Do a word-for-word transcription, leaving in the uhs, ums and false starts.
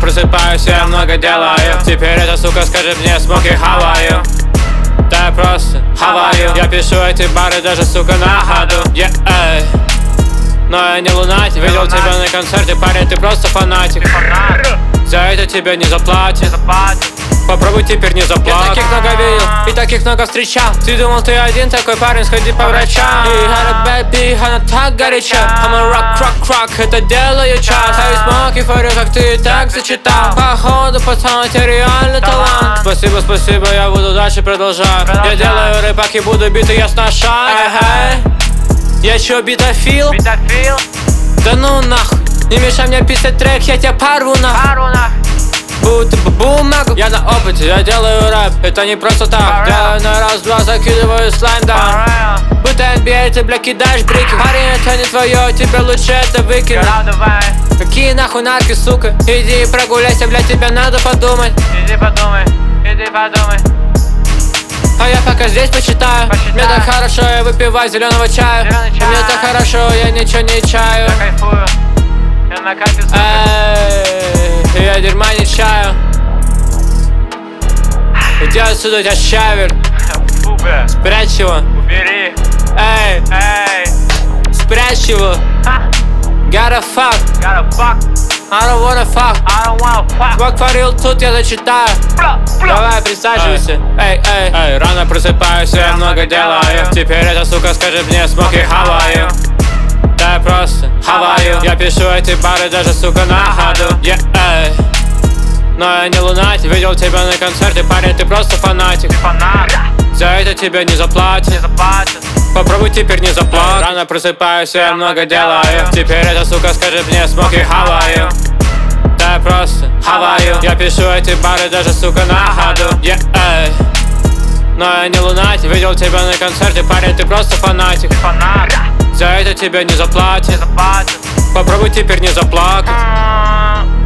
просыпаюсь, я много делаю. Теперь эта сука скажет мне smoky how are you? Да я просто how are you? Я пишу эти бары даже, сука, на ходу. Yeah, эй. Но я не лунатик. Видел тебя на концерте, парень, ты просто фанатик. За это тебя не заплатят. Попробуй теперь не заплакать. Я таких много видел и таких много встречал. Ты думал, ты один такой парень, сходи по врачам. И она бэби, она так горяча. I'ma rock, rock, rock, это делаю час. А ведь смоки форю, как ты и так зачитал. Походу, пацан, это реально талант. Спасибо, спасибо, я буду дальше продолжать. Я делаю рэпак и буду биты, я сношаю. Я чё, битофил? Битофил? Да ну нахуй, не мешай мне писать трек, я тебя порву нахуй. Пару нахуй. Будто бы бумагу. Я на опыте, я делаю рэп, это не просто так. Делаю на раз-два, закидываю слайм даун. Будто эн би эй, ты, бля, кидаешь брики. Парень, это не твое, тебе лучше это выкинуть. Какие нахуй нарки, сука? Иди и прогуляйся, бля, тебе надо подумать. Иди подумай, иди подумай. А я пока здесь почитаю. Почитай. Мне так хорошо, я выпиваю зеленого чая. Зелёный чай. Мне так хорошо, я ничего не чаю. Я кайфую, я на кайфе, сука. Эй, я дерьма не чаю. Иди отсюда, у тебя щавель. Фу, бля, Спрячь его. убери. Эй, Эй, спрячь его. ха, Gotta fuck, gotta fuck, I don't wanna fuck. I don't wanna fuck. Смог фарил, тут я зачитаю. Бля, бля. Давай, присаживайся. Эй, эй, эй, рано просыпаюсь, я много делаю. Теперь эта сука скажет мне smoky how are you? Да я просто how are you? Я пишу эти бары даже, сука, на ходу. Yeah, эй. Но я не лунатик. Видел тебя на концерте, парень, ты просто фанатик. Фанат, За это тебя не заплатят. не заплатят. Попробуй теперь не заплакать. Рано просыпаюсь, я много делаю. Теперь эта сука скажет мне smoky how are you? Да я просто how are you? Я пишу эти бары даже, сука, на ходу. Yeah, эй. Но я не лунатик. Видел тебя на концерте, парень, ты просто фанатик. Фанат, За это тебя не не заплатят. заплатят. Попробуй теперь не заплакать. М,